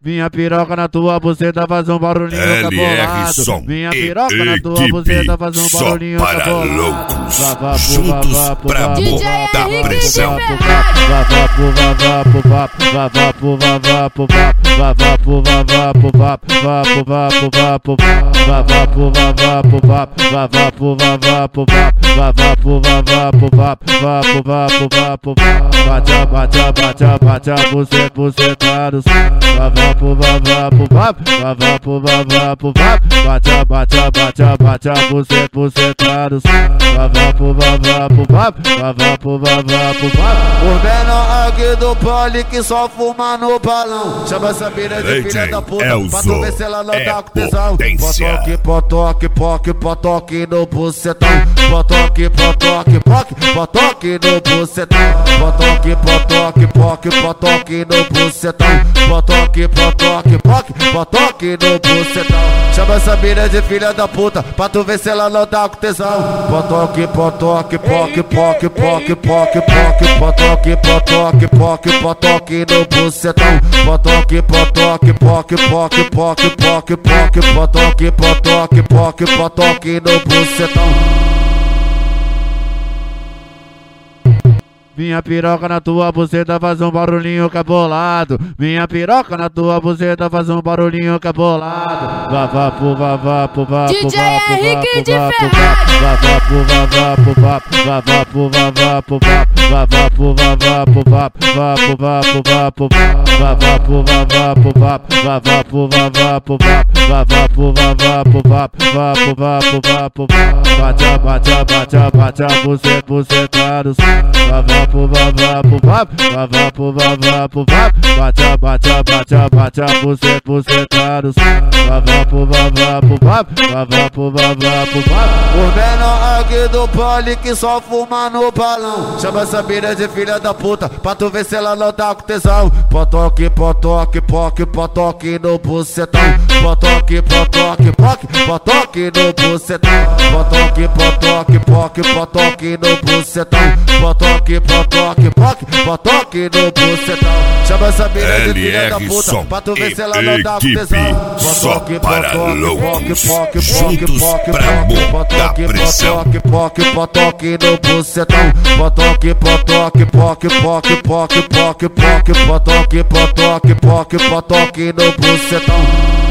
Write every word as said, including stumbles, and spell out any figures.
Minha piroca na tua buceta faz um barulhinho cabolado. Minha piroca na tua buceta faz um barulhinho cabolado. Loucos, juntos pra botar pressão. Vavapu, vavapu, vapu, vavapu, vavapu, vapu, vavapu, vavapu, vapu, vapu, vapu, vapu, vavapu, vavapu, vapu, vavapu, vavapu, vapu, vavapu, vavapu, vapu, vapu, vapu, vapu, bate, bate, bate, bate, buceta, bucetado, vavapu, vavapu, vapu, vavapu, vavapu, vapu, bate, bate, bate, bate, buceta, bucetado, vavapu, vavapu, vapu, vavapu, vavapu, vapu. O menor aqui do pole que só fuma no balão. Chama essa mina de filha da puta pra tu ver se ela não dá com tesão. Potoque, potoque, poque, potoque no bucetão. Potoque, potoque, poque, potoque no bucetão. Potoque, potoque, poque, potoque no bucetão. Potoque, potoque, poque, potoque no bucetão. Chama essa mina de filha da puta pra tu ver se ela não dá com tesão. Potoque, potoque, poque, poque, poque, poque, poque, potoque, potoque, poque, potoque no bucetão. Potoque, potoque, poque, poque, poque, poque, poque, potoque, potoque, poque, potoque no bucetão. Minha piroca na tua buceta faz um barulhinho cabolado. Minha piroca na tua buceta faz um barulhinho cabolado. Vavapu, vavapu, vapu, D J Henrique de vapu, Ferraz. vavapu, vavapu, vapu, vavapu, vavapu, vapu, vavapu, vavapu, vapu, vapu, vapu, vapu, vavapu, vavapu, vapu, vavapu, vavapu, vapu, vavapu, vavapu, vapu, vapu, vapu, vapu, bate, bate, bate, bate, buceta, bucetado, vavapu, vavapu, vapu, vavapu, vavapu, vapu, bate, bate, bate, bate, buceta, bucetado, vavapu, vavapu, vapu, vavapu, vavapu, vapu. O menor aqui do pole que só fuma no balão. Chama essa mina de filha da puta pra tu ver se ela não dá com tesão. Potoque, potoque, poque, potoque no bucetão. Potoque, potoque, poque, potoque no bucetão. Potoque, potoque, poque, potoque no bucetão. Potoque, potoque, poque, potoque no bucetão. Chama essa mina de filha da puta pra tu ver se ela não dá com tesão. Potoque, potoque, poque, poque, poque, poque, poque, potoque, poque, potoque no bucetão. Potoque, potoque, poque, poque, poque, poque, poque, potoque, potoque, poque, potoque no bucetão.